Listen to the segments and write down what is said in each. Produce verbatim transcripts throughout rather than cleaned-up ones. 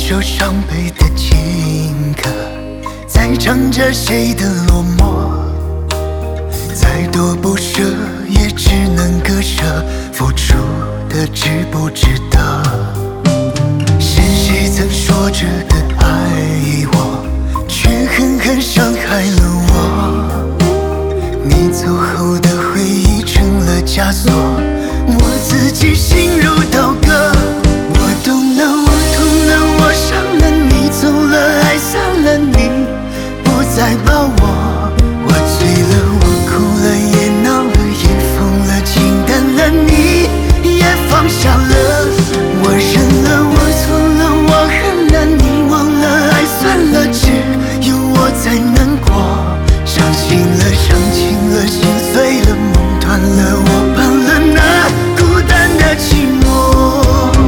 首伤悲的情歌，在唱着谁的落寞。再多不舍，也只能割舍，付出的值不值得？是谁曾说着的爱我，却狠狠伤害了我？你走后的回忆成了枷锁，我自己心如刀割。我懂了，我痛了，我伤了你，走了，爱散了你，不再抱我。我醉了，我哭了，也闹了，也疯了，情淡了，你也放下了。我忍了，我错了，我恨了，你忘了，爱算了，只有我在难过。伤心了，伤情了，心碎了，梦断了，我搬了那孤单的寂寞。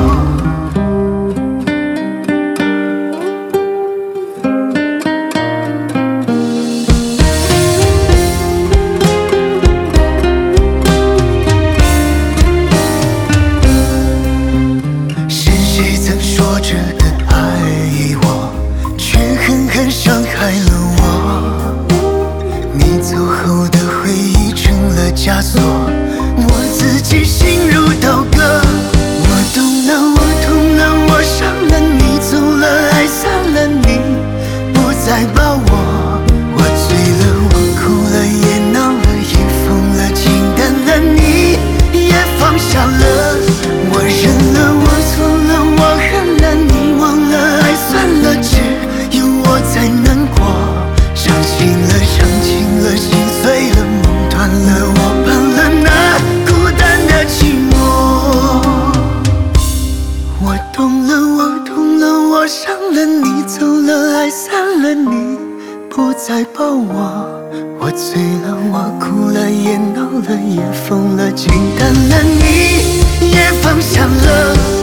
是谁曾说着的爱我，却狠狠伤害了我？你走后的回忆成了枷锁，我自己心如刀割。我懂了，我痛了，我伤了你，走了，爱散了你，不再抱我。我醉了，我哭了，也闹了，也疯了，情淡了，你也放下了。我忍了，我错了，我恨了，你忘了，爱算了，只有我在难过。伤心了，伤情了，心碎了，梦断了，我搬了那孤单的寂寞。我懂了，我痛了，我伤了你，走了，爱散了你，不再抱我。我醉了，我哭了，也闹了，也疯了，情淡了，你也放下了。